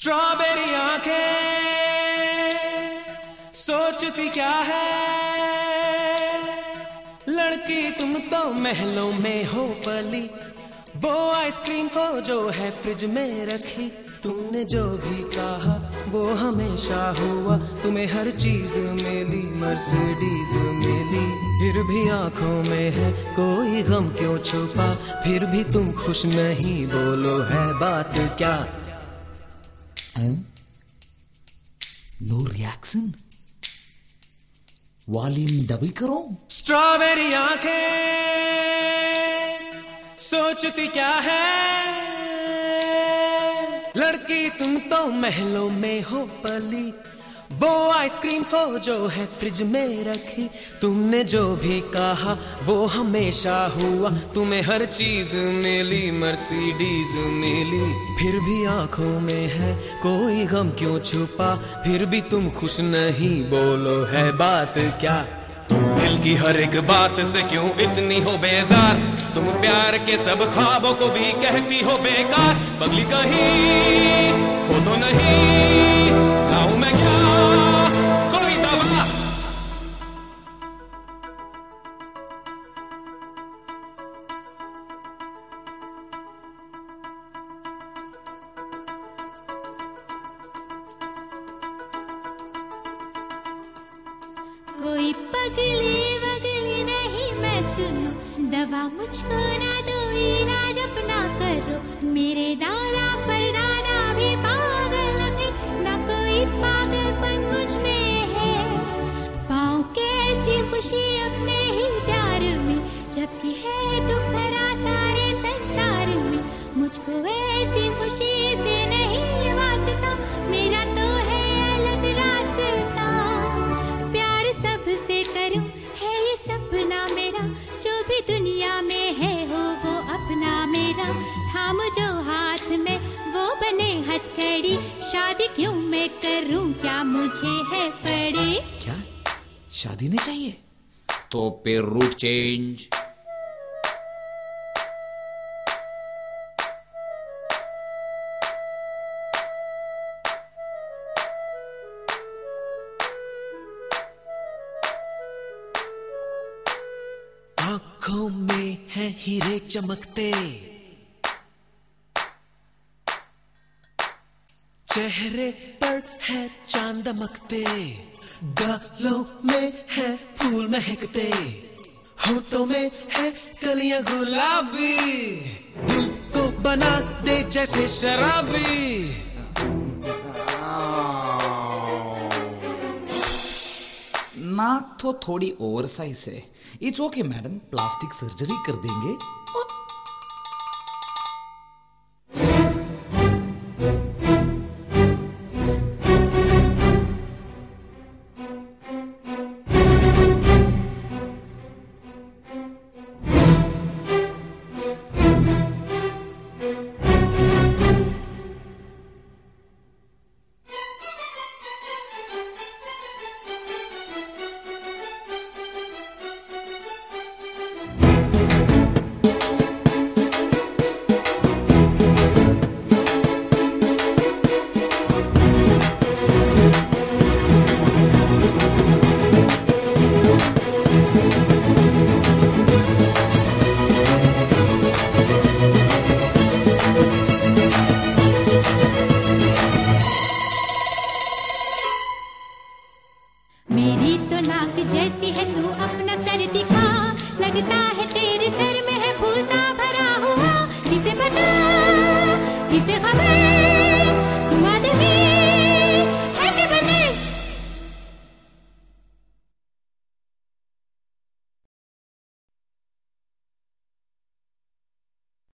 Strawberry आंखें सोचती क्या है, लड़की तुम तो महलों में हो पली, वो आइसक्रीम हो जो है फ्रिज में रखी। तुमने जो भी कहा वो हमेशा हुआ, तुम्हें हर चीज मिली, मर्सिडीज मिली। फिर भी आंखों में है कोई गम क्यों छुपा, फिर भी तुम खुश नहीं, बोलो है बात क्या? नो रिएक्शन, वॉल्यूम डबल करो। स्ट्रॉबेरी आंखें सोचती क्या है, लड़की तुम तो महलों में हो पली, वो आइसक्रीम हो जो है फ्रिज में रखी। तुमने जो भी कहा वो हमेशा हुआ, तुम्हें हर चीज मिली, मर्सिडीज मिली। फिर भी आंखों में है कोई गम क्यों छुपा, फिर भी तुम खुश नहीं, बोलो है बात क्या? तुम दिल की हर एक बात से क्यों इतनी हो बेजार, तुम प्यार के सब ख्वाबों को भी कहती हो बेकार। पगली कहीं हो तो नहीं, लाऊं मैं क्या कोई दवा? कोई पगली वगली नहीं मैं सुनूं, दवा मुझको ना दो, इलाज अपना करो। मेरे दादा परदादा भी पागल थे, ना कोई पागलपन मुझ में है। पाऊं कैसी खुशी अपने ही प्यार में, जबकि है दुख भरा सारे संसार में। मुझको ऐसी खुशी से नहीं वास्ता, मेरा तो है अलग रास्ता। प्यार सबसे करूं है ये सपना मेरा, जो भी दुनिया में है हो वो अपना मेरा। थाम जो हाथ में वो बने हथकड़ी, शादी क्यों मैं करूं, क्या मुझे है पड़े? क्या शादी नहीं चाहिए? तो फिर रूट चेंज। आंखों में है हीरे चमकते, चेहरे पर है चांद दमकते, गालों में है फूल महकते, होठों में है कलियां गुलाबी, दिल को बना दे जैसे शराबी। नाक तो थोड़ी ओवर साइज है। It's okay madam, plastic surgery कर देंगे। मेरी तो नाक जैसी है, तू अपना सर दिखा, लगता है तेरे सर में है भूसा भरा हुआ। किसे पता किसे खबर